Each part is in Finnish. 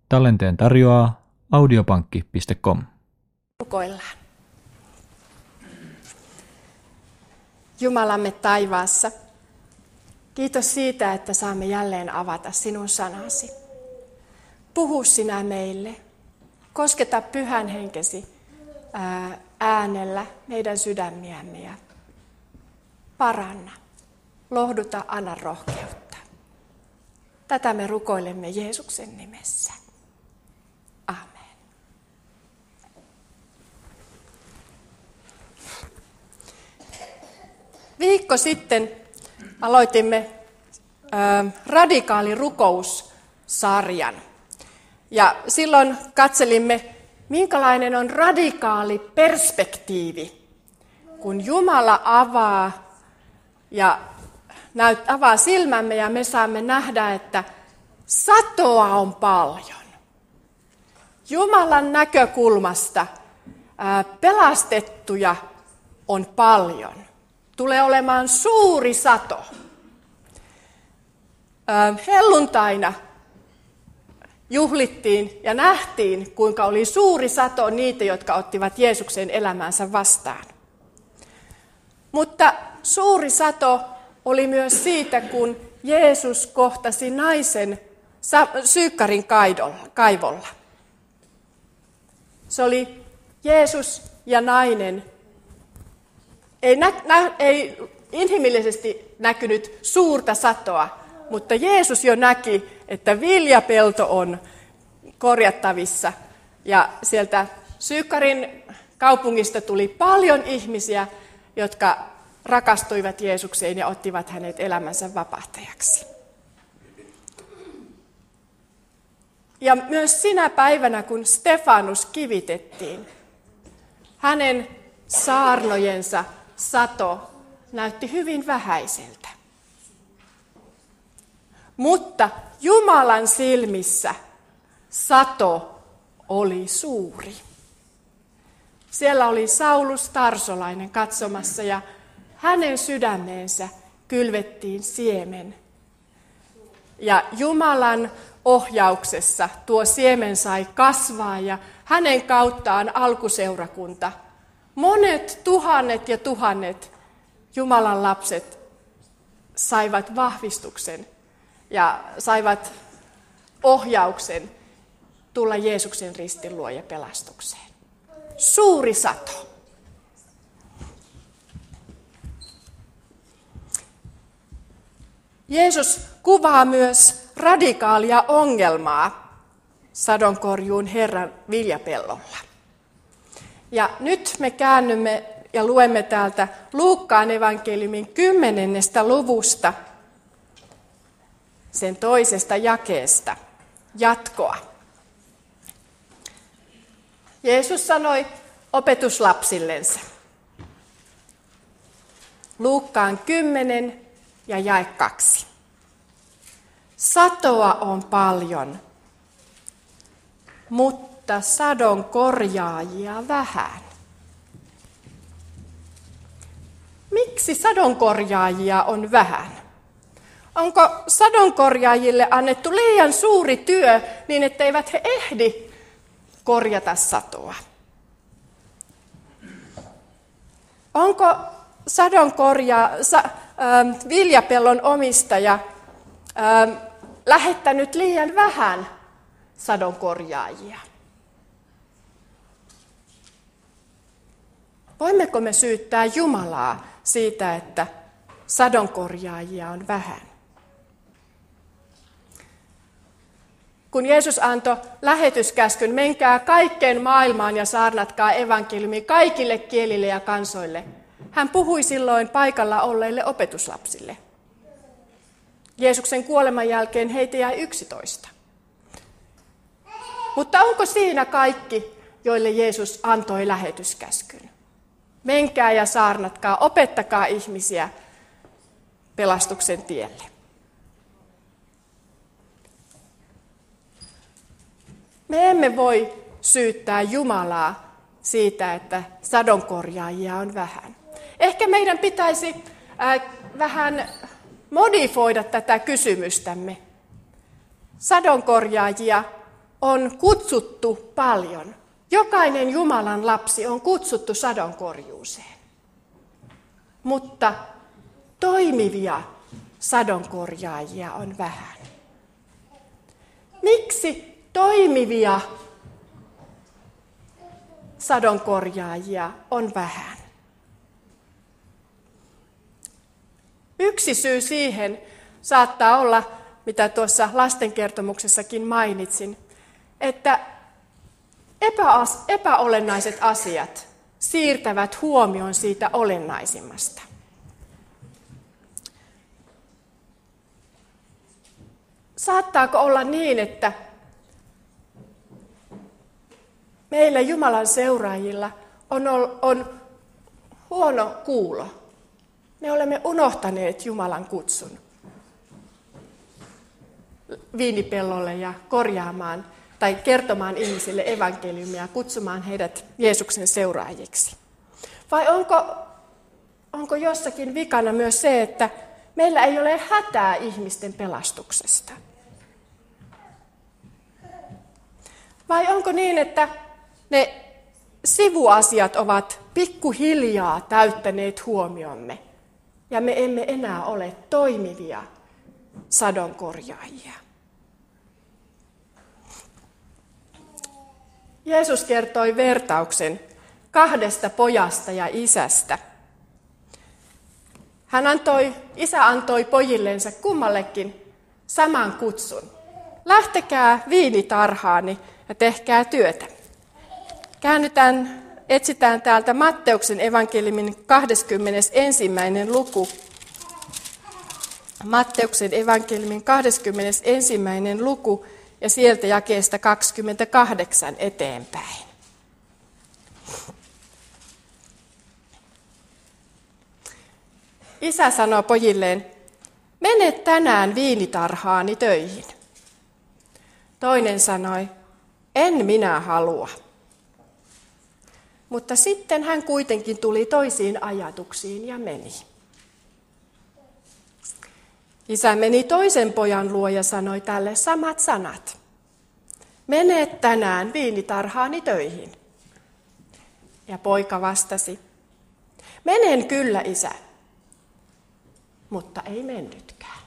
Tallenteen tarjoaa audiopankki.com. Rukoillaan. Jumalamme taivaassa, kiitos siitä, että saamme jälleen avata sinun sanasi. Puhu sinä meille. Kosketa pyhän henkesi äänellä meidän sydämiämme ja paranna. Lohduta, anna rohkeutta. Tätä me rukoilemme Jeesuksen nimessä. Amen. Viikko sitten aloitimme radikaalirukoussarjan. Ja silloin katselimme, minkälainen on radikaali perspektiivi, kun Jumala avaa silmämme ja me saamme nähdä, että satoa on paljon. Jumalan näkökulmasta pelastettuja on paljon. Tulee olemaan suuri sato. Helluntaina juhlittiin ja nähtiin, kuinka oli suuri sato niitä, jotka ottivat Jeesuksen elämänsä vastaan. Mutta suuri sato oli myös siitä, kun Jeesus kohtasi naisen Syykkarin kaivolla. Se oli Jeesus ja nainen. Ei inhimillisesti näkynyt suurta satoa, mutta Jeesus jo näki, että viljapelto on korjattavissa. Ja sieltä Syykkarin kaupungista tuli paljon ihmisiä, jotka rakastuivat Jeesukseen ja ottivat hänet elämänsä vapahtajaksi. Ja myös sinä päivänä, kun Stefanus kivitettiin, hänen saarnojensa sato näytti hyvin vähäiseltä. Mutta Jumalan silmissä sato oli suuri. Siellä oli Saulus Tarsolainen katsomassa ja hänen sydämeensä kylvettiin siemen. Ja Jumalan ohjauksessa tuo siemen sai kasvaa ja hänen kauttaan alkuseurakunta. Monet tuhannet ja tuhannet Jumalan lapset saivat vahvistuksen ja saivat ohjauksen tulla Jeesuksen ristin luo ja pelastukseen. Suuri sato. Jeesus kuvaa myös radikaalia ongelmaa sadonkorjuun Herran viljapellolla. Ja nyt me käännymme ja luemme täältä Luukkaan evankeliumin 10. luvusta, sen 2. jakeesta, jatkoa. Jeesus sanoi opetuslapsillensa. Luukkaan 10 ja jae 2. Satoa on paljon, mutta sadon korjaajia vähän. Miksi sadonkorjaajia on vähän? Onko sadonkorjaajille annettu liian suuri työ niin, etteivät he ehdi korjata satoa? Onko viljapellon omistaja lähettänyt liian vähän sadonkorjaajia? Voimmeko me syyttää Jumalaa siitä, että sadonkorjaajia on vähän? Kun Jeesus antoi lähetyskäskyn, menkää kaikkeen maailmaan ja saarnatkaa evankeliumi kaikille kielille ja kansoille, hän puhui silloin paikalla olleille opetuslapsille. Jeesuksen kuoleman jälkeen heitä jäi 11. Mutta onko siinä kaikki, joille Jeesus antoi lähetyskäskyn? Menkää ja saarnatkaa, opettakaa ihmisiä pelastuksen tielle. Me emme voi syyttää Jumalaa siitä, että sadonkorjaajia on vähän. Ehkä meidän pitäisi vähän modifoida tätä kysymystämme. Sadonkorjaajia on kutsuttu paljon. Jokainen Jumalan lapsi on kutsuttu sadonkorjuuseen. Mutta toimivia sadonkorjaajia on vähän. Miksi toimivia sadonkorjaajia on vähän? Yksi syy siihen saattaa olla, mitä tuossa lastenkertomuksessakin mainitsin, että epäolennaiset asiat siirtävät huomion siitä olennaisimmasta. Saattaako olla niin, että meillä Jumalan seuraajilla on huono kuulo? Me olemme unohtaneet Jumalan kutsun viinipellolle ja korjaamaan tai kertomaan ihmisille evankeliumia, kutsumaan heidät Jeesuksen seuraajiksi. Vai onko jossakin vikana myös se, että meillä ei ole hätää ihmisten pelastuksesta? Vai onko niin, että ne sivuasiat ovat pikkuhiljaa täyttäneet huomiomme ja me emme enää ole toimivia sadonkorjaajia? Jeesus kertoi vertauksen 2 pojasta ja isästä. Isä antoi pojillensa kummallekin saman kutsun. Lähtekää viinitarhaani ja tehkää työtä. Etsitään täältä Matteuksen evankeliumin 21. luku. Matteuksen evankeliumin 21. luku ja sieltä jakeesta 28 eteenpäin. Isä sanoi pojilleen, mene tänään viinitarhaani töihin. Toinen sanoi, en minä halua. Mutta sitten hän kuitenkin tuli toisiin ajatuksiin ja meni. Isä meni toisen pojan luo ja sanoi tälle samat sanat. Mene tänään viinitarhaani töihin. Ja poika vastasi, menen kyllä isä, mutta ei mennytkään.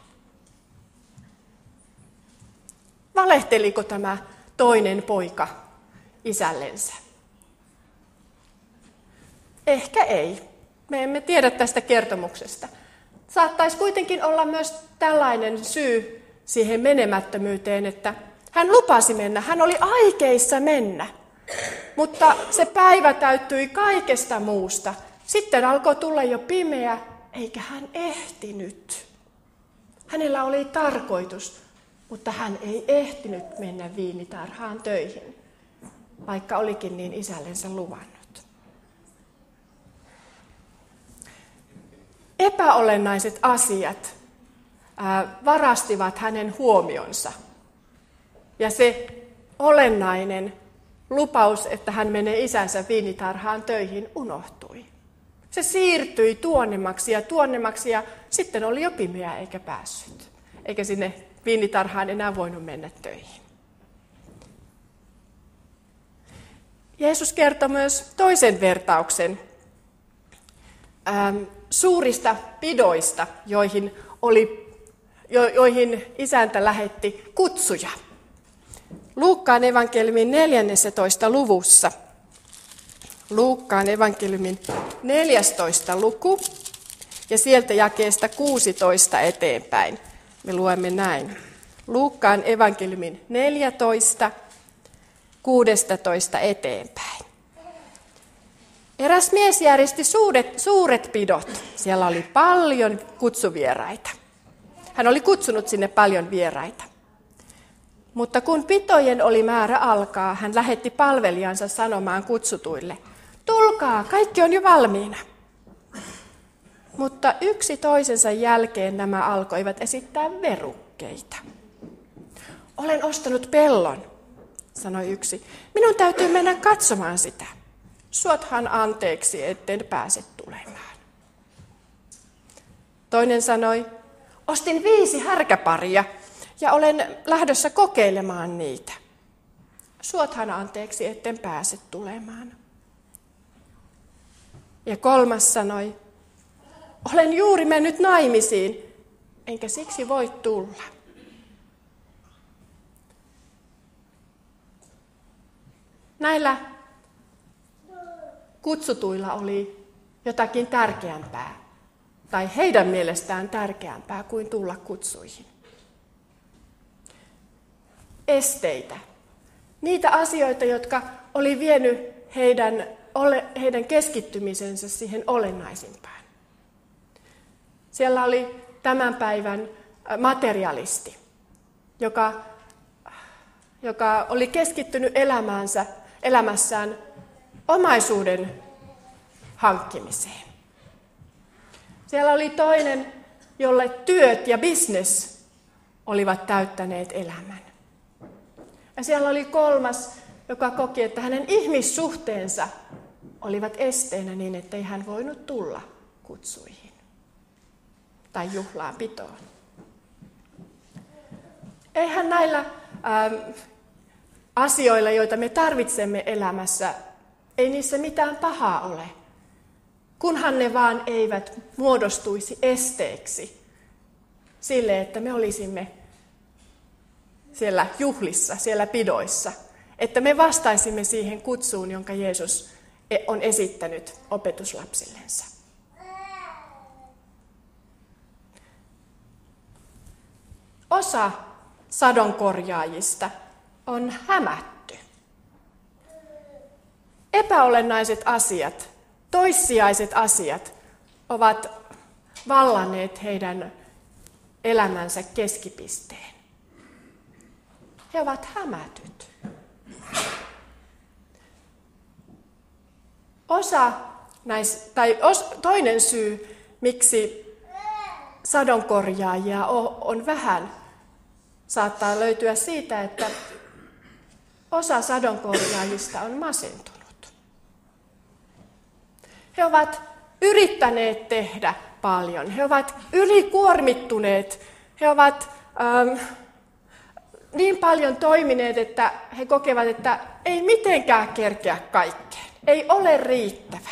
Valehteliko tämä toinen poika isällensä? Ehkä ei. Me emme tiedä tästä kertomuksesta. Saattaisi kuitenkin olla myös tällainen syy siihen menemättömyyteen, että hän lupasi mennä, hän oli aikeissa mennä, mutta se päivä täyttyi kaikesta muusta. Sitten alkoi tulla jo pimeä, eikä hän ehtinyt. Hänellä oli tarkoitus, mutta hän ei ehtinyt mennä viinitarhaan töihin, vaikka olikin niin isällensä luvannut. Epäolennaiset asiat varastivat hänen huomionsa. Ja se olennainen lupaus, että hän menee isänsä viinitarhaan töihin, unohtui. Se siirtyi tuonnemmaksi ja sitten oli jo pimeä eikä päässyt. Eikä sinne viinitarhaan enää voinut mennä töihin. Jeesus kertoi myös toisen vertauksen suurista pidoista, joihin isäntä lähetti kutsuja. Luukkaan evankeliumin 14. luvussa. Luukkaan evankeliumin 14. luku ja sieltä jakeesta 16 eteenpäin. Me luemme näin. Luukkaan evankeliumin 14, 16 eteenpäin. Eräs mies järjesti suuret pidot. Siellä oli paljon kutsuvieraita. Hän oli kutsunut sinne paljon vieraita. Mutta kun pitojen oli määrä alkaa, hän lähetti palvelijansa sanomaan kutsutuille, tulkaa, kaikki on jo valmiina. Mutta yksi toisensa jälkeen nämä alkoivat esittää verukkeita. Olen ostanut pellon, sanoi yksi. Minun täytyy mennä katsomaan sitä. Suothan anteeksi, etten pääse tulemaan. Toinen sanoi, ostin 5 härkäparia ja olen lähdössä kokeilemaan niitä. suothan anteeksi, etten pääse tulemaan. Ja 3. sanoi, olen juuri mennyt naimisiin, enkä siksi voi tulla. Näillä kutsutuilla oli jotakin tärkeämpää, tai heidän mielestään tärkeämpää kuin tulla kutsuihin. Esteitä. Niitä asioita, jotka oli vienyt heidän keskittymisensä siihen olennaisimpaan. Siellä oli tämän päivän materialisti, joka oli keskittynyt elämässään omaisuuden hankkimiseen. Siellä oli toinen, jolle työt ja business olivat täyttäneet elämän. Ja siellä oli 3, joka koki, että hänen ihmissuhteensa olivat esteenä niin, ettei hän voinut tulla kutsuihin tai juhlaan pitoon. Eihän näillä asioilla, joita me tarvitsemme elämässä, ei niissä mitään pahaa ole, kunhan ne vaan eivät muodostuisi esteeksi sille, että me olisimme siellä juhlissa, siellä pidoissa, että me vastaisimme siihen kutsuun, jonka Jeesus on esittänyt opetuslapsillensa. Osa sadonkorjaajista on hämätty. Epäolennaiset asiat, toissijaiset asiat ovat vallanneet heidän elämänsä keskipisteen. He ovat hämätyt. Toinen syy, miksi sadonkorjaajia on vähän, saattaa löytyä siitä, että osa sadonkorjaajista on masentunut. He ovat yrittäneet tehdä paljon. He ovat ylikuormittuneet. He ovat niin paljon toimineet, että he kokevat, että ei mitenkään kerkeä kaikkeen. Ei ole riittävä.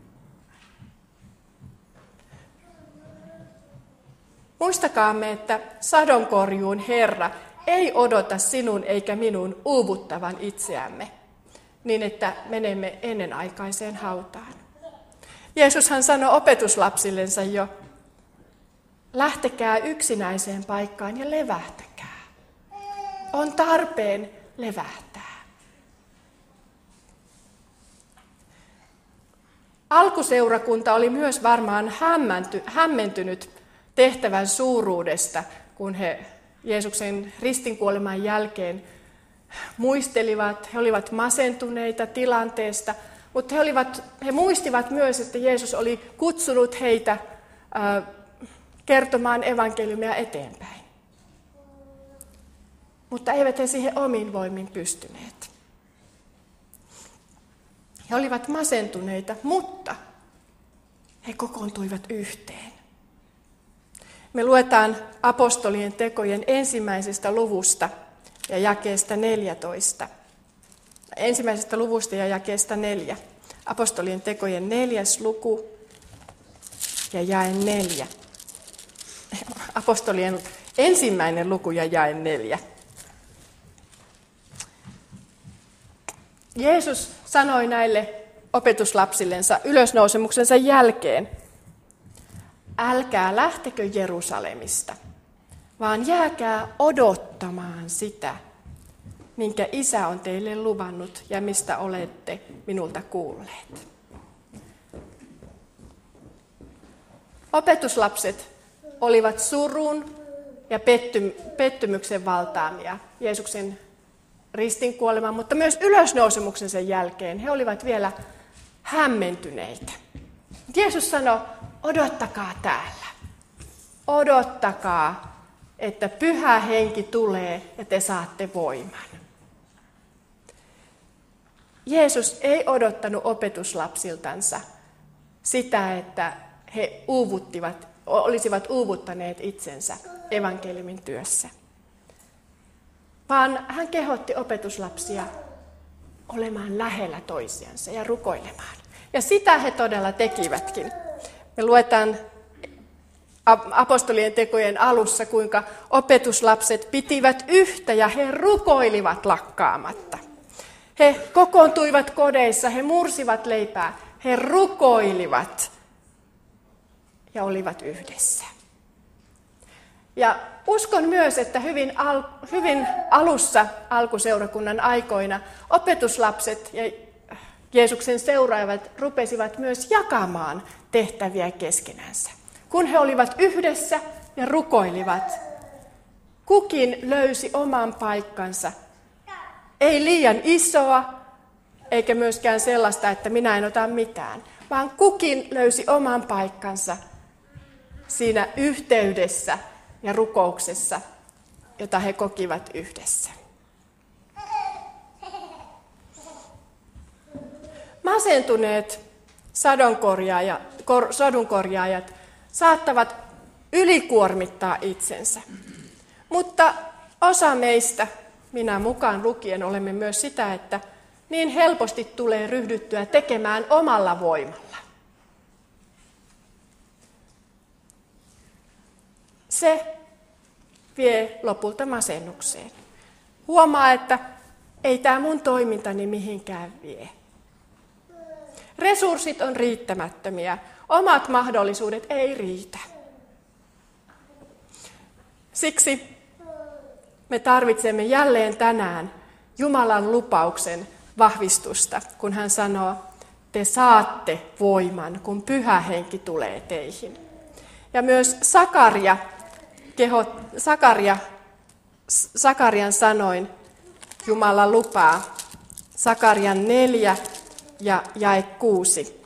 Muistakaamme, että sadonkorjuun Herra ei odota sinun eikä minun uuvuttavan itseämme, niin että menemme ennenaikaiseen hautaan. Jeesushan sanoi opetuslapsillensa jo, lähtekää yksinäiseen paikkaan ja levähtäkää. On tarpeen levähtää. Alkuseurakunta oli myös varmaan hämmentynyt tehtävän suuruudesta, kun he Jeesuksen ristinkuoleman jälkeen muistelivat, he olivat masentuneita tilanteesta, mutta he muistivat myös, että Jeesus oli kutsunut heitä kertomaan evankeliumia eteenpäin. Mutta eivät he siihen omin voimin pystyneet. He olivat masentuneita, mutta he kokoontuivat yhteen. Me luetaan apostolien tekojen 1. luvusta ja jakeesta 14. 1. luvusta ja jakeesta 4. Apostolien tekojen 4. luku ja jae 4. Apostolien 1. luku ja jae 4. Jeesus sanoi näille opetuslapsillensa ylösnousemuksensa jälkeen, älkää lähtekö Jerusalemista, vaan jääkää odottamaan sitä, minkä Isä on teille luvannut ja mistä olette minulta kuulleet. Opetuslapset olivat surun ja pettymyksen valtaamia Jeesuksen ristinkuoleman, mutta myös ylösnousemuksensa jälkeen he olivat vielä hämmentyneitä. Jeesus sanoi, odottakaa täällä. Odottakaa, että Pyhä Henki tulee ja te saatte voiman. Jeesus ei odottanut opetuslapsiltansa sitä, että he olisivat uuvuttaneet itsensä evankeliumin työssä. Vaan hän kehotti opetuslapsia olemaan lähellä toisiansa ja rukoilemaan. Ja sitä he todella tekivätkin. Me luetaan apostolien tekojen alussa, kuinka opetuslapset pitivät yhtä ja he rukoilivat lakkaamatta. He kokoontuivat kodeissa, he mursivat leipää, he rukoilivat ja olivat yhdessä. Ja uskon myös, että hyvin alussa alkuseurakunnan aikoina opetuslapset ja Jeesuksen seuraavat rupesivat myös jakamaan tehtäviä keskenänsä. Kun he olivat yhdessä ja rukoilivat, kukin löysi oman paikkansa. Ei liian isoa, eikä myöskään sellaista, että minä en ota mitään, vaan kukin löysi oman paikkansa siinä yhteydessä ja rukouksessa, jota he kokivat yhdessä. Masentuneet sadunkorjaajat saattavat ylikuormittaa itsensä, mutta osa meistä, minä mukaan lukien, olemme myös sitä, että niin helposti tulee ryhdyttyä tekemään omalla voimalla. Se vie lopulta masennukseen. Huomaa, että ei tämä mun toimintani mihinkään vie. Resurssit on riittämättömiä, omat mahdollisuudet ei riitä. Siksi me tarvitsemme jälleen tänään Jumalan lupauksen vahvistusta, kun hän sanoo, te saatte voiman, kun Pyhä Henki tulee teihin. Ja myös Sakarian sanoin Jumala lupaa, Sakarian 4 ja jae 6.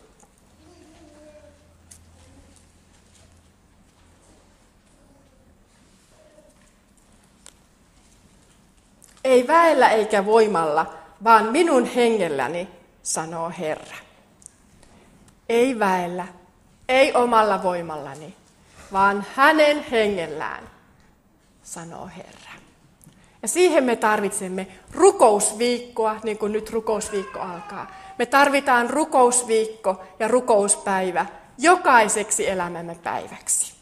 Ei väellä eikä voimalla, vaan minun hengelläni, sanoo Herra. Ei väellä, ei omalla voimallani, vaan hänen hengellään, sanoo Herra. Ja siihen me tarvitsemme rukousviikkoa, niin kuin nyt rukousviikko alkaa. Me tarvitaan rukousviikko ja rukouspäivä jokaiseksi elämämme päiväksi.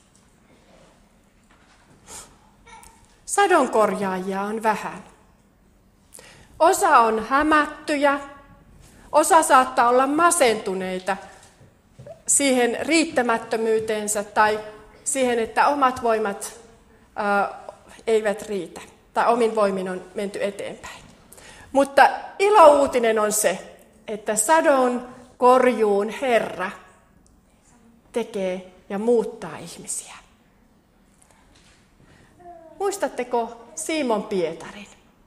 Sadonkorjaajia on vähän. Osa on hämättyjä, osa saattaa olla masentuneita siihen riittämättömyyteensä tai siihen, että omat voimat eivät riitä tai omin voimin on menty eteenpäin. Mutta ilouutinen on se, että sadon korjuun Herra tekee ja muuttaa ihmisiä. Muistatteko Simon Pietarin?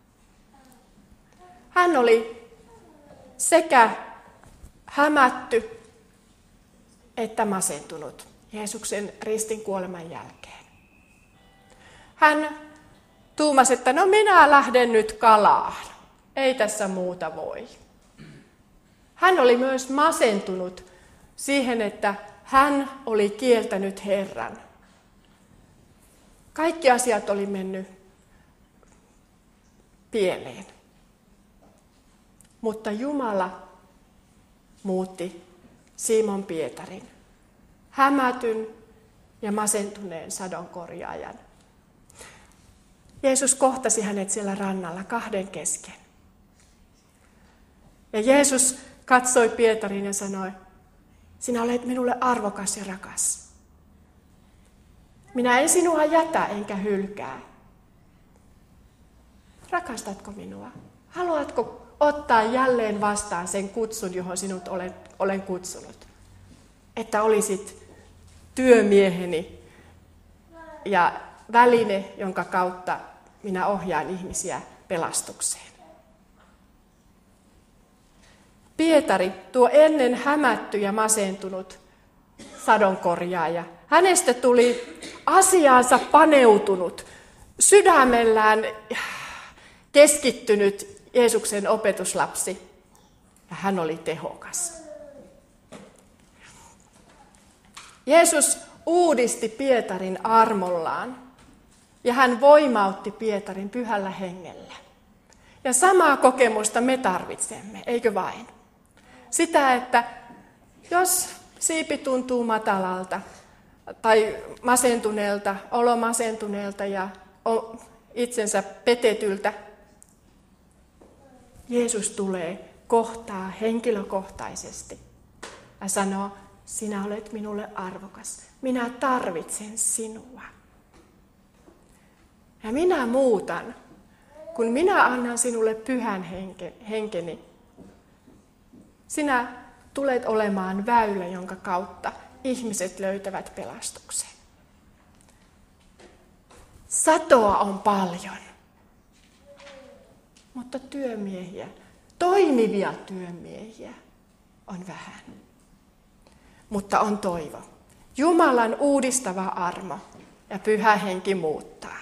Hän oli sekä hämätty että masentunut Jeesuksen ristin kuoleman jälkeen. Hän tuumasi, että no minä lähden nyt kalaan. Ei tässä muuta voi. Hän oli myös masentunut siihen, että hän oli kieltänyt Herran. Kaikki asiat oli mennyt pieleen. Mutta Jumala muutti Simon Pietarin, hämätyn ja masentuneen sadonkorjaajan. Jeesus kohtasi hänet siellä rannalla kahden kesken. Ja Jeesus katsoi Pietarin ja sanoi, sinä olet minulle arvokas ja rakas. Minä en sinua jätä enkä hylkää. Rakastatko minua? Haluatko ottaa jälleen vastaan sen kutsun, johon sinut olen kutsunut? Että olisit työmieheni ja väline, jonka kautta minä ohjaan ihmisiä pelastukseen. Pietari, tuo ennen hämätty ja masentunut sadonkorjaaja, hänestä tuli asiaansa paneutunut, sydämellään keskittynyt Jeesuksen opetuslapsi, ja hän oli tehokas. Jeesus uudisti Pietarin armollaan, ja hän voimautti Pietarin Pyhällä Hengellä. Ja samaa kokemusta me tarvitsemme, eikö vain? Sitä, että jos siipi tuntuu matalalta tai masentuneelta, olo masentuneelta ja itsensä petetyltä, Jeesus tulee kohtaa henkilökohtaisesti ja sanoo, sinä olet minulle arvokas, minä tarvitsen sinua. Ja minä muutan, kun minä annan sinulle pyhän henkeni, sinä tulet olemaan väylä, jonka kautta ihmiset löytävät pelastuksen. Satoa on paljon, mutta työmiehiä, toimivia työmiehiä on vähän. Mutta on toivo. Jumalan uudistava armo ja pyhä henki muuttaa.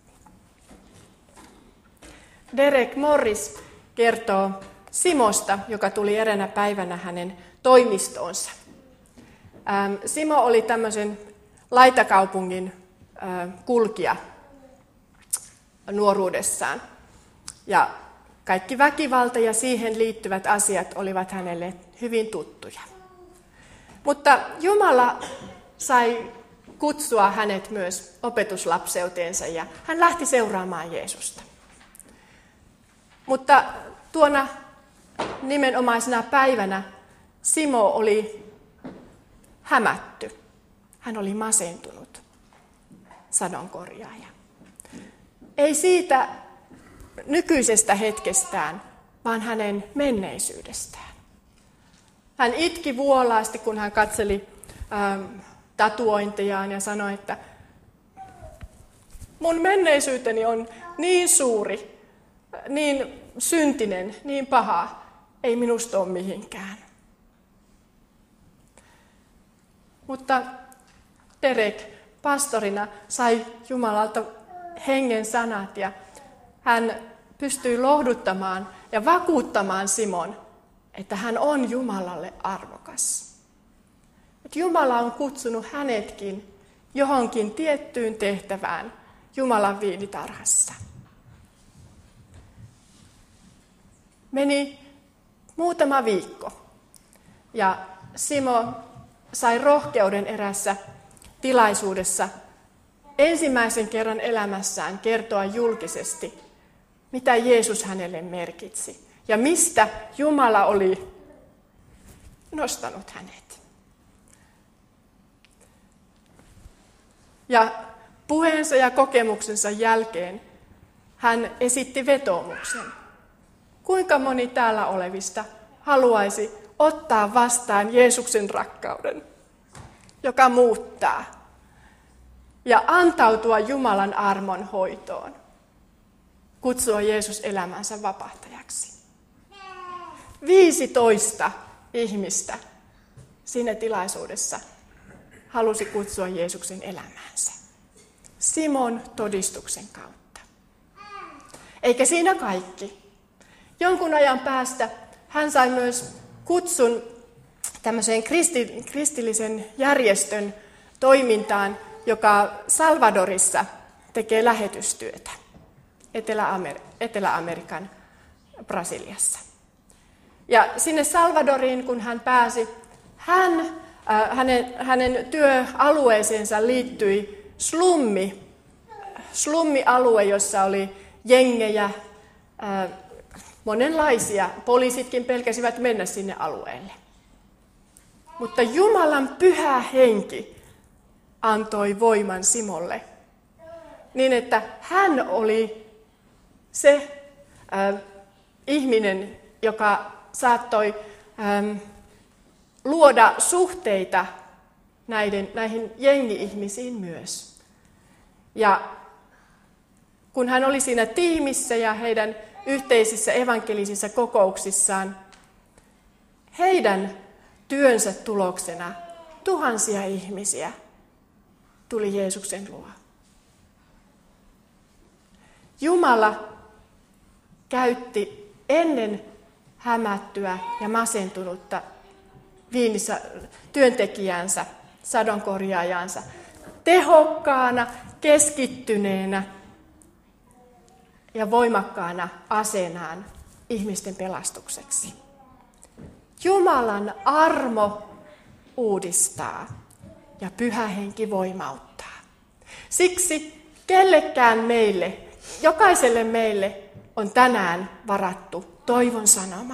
Derek Morris kertoo Simosta, joka tuli eräänä päivänä hänen toimistoonsa. Simo oli tämmöisen laitakaupungin kulkija nuoruudessaan. Ja kaikki väkivalta ja siihen liittyvät asiat olivat hänelle hyvin tuttuja. Mutta Jumala sai kutsua hänet myös opetuslapseuteensa ja hän lähti seuraamaan Jeesusta. Mutta tuona nimenomaisena päivänä Simo oli hämätty. Hän oli masentunut sadonkorjaaja. Ei siitä nykyisestä hetkestään, vaan hänen menneisyydestään. Hän itki vuolaasti, kun hän katseli tatuointejaan ja sanoi, että mun menneisyyteni on niin suuri, niin syntinen, niin paha, ei minusta ole mihinkään. Mutta Derek pastorina sai Jumalalta hengen sanat ja hän pystyi lohduttamaan ja vakuuttamaan Simon, että hän on Jumalalle arvokas. Että Jumala on kutsunut hänetkin johonkin tiettyyn tehtävään Jumalan viinitarhassa. Meni muutama viikko ja Simo sai rohkeuden erässä tilaisuudessa ensimmäisen kerran elämässään kertoa julkisesti, mitä Jeesus hänelle merkitsi ja mistä Jumala oli nostanut hänet. Ja puheensa ja kokemuksensa jälkeen hän esitti vetoomuksen. Kuinka moni täällä olevista haluaisi ottaa vastaan Jeesuksen rakkauden, joka muuttaa, ja antautua Jumalan armon hoitoon, kutsua Jeesus elämänsä vapahtajaksi. 15 ihmistä siinä tilaisuudessa halusi kutsua Jeesuksen elämäänsä. Simon todistuksen kautta. Eikä siinä kaikki. Jonkun ajan päästä hän sai myös kutsun tämmöiseen kristillisen järjestön toimintaan, joka Salvadorissa tekee lähetystyötä Etelä-Amerikan Brasiliassa. Ja sinne Salvadoriin, kun hän pääsi, hänen työalueeseensa liittyi slummialue, jossa oli jengejä, monenlaisia. Poliisitkin pelkäsivät mennä sinne alueelle. Mutta Jumalan pyhä henki antoi voiman Simolle, niin että hän oli se ihminen, joka saattoi luoda suhteita näihin jengi-ihmisiin myös. Ja kun hän oli siinä tiimissä ja heidän yhteisissä evankelisissa kokouksissaan, heidän työnsä tuloksena tuhansia ihmisiä tuli Jeesuksen luo. Jumala käytti ennen hämättyä ja masentunutta työntekijänsä, sadonkorjaajansa, tehokkaana, keskittyneenä ja voimakkaana aseenaan ihmisten pelastukseksi. Jumalan armo uudistaa ja Pyhä Henki voimauttaa. Siksi kellekään meille, jokaiselle meille on tänään varattu toivon sanoma.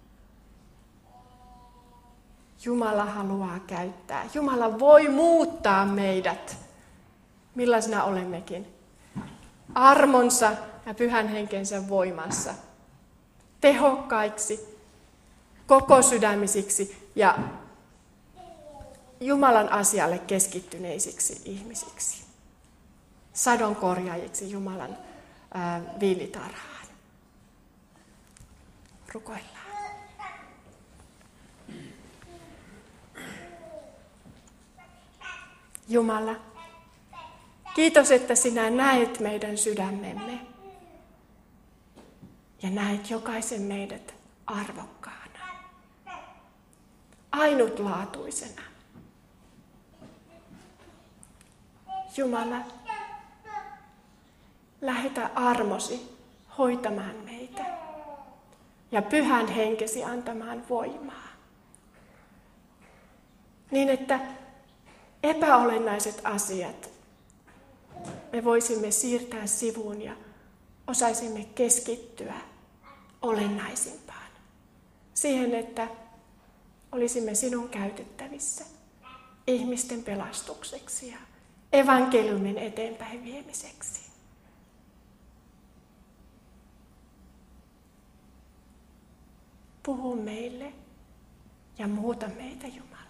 Jumala haluaa käyttää. Jumala voi muuttaa meidät, millaisena olemmekin, armonsa ja Pyhän Henkensä voimassa, tehokkaiksi, koko sydämisiksi ja Jumalan asialle keskittyneisiksi ihmisiksi, sadonkorjaajiksi Jumalan viinitarhaan. Rukoillaan. Jumala, kiitos, että sinä näet meidän sydämemme ja näet jokaisen meidät arvokkaana, ainutlaatuisena. Jumala, lähetä armosi hoitamaan meitä ja Pyhän Henkesi antamaan voimaa, niin että epäolennaiset asiat me voisimme siirtää sivuun ja osaisimme keskittyä olennaisimpaan. Siihen, että olisimme sinun käytettävissä ihmisten pelastukseksi ja evankeliumin eteenpäin viemiseksi. Puhu meille ja muuta meitä, Jumala.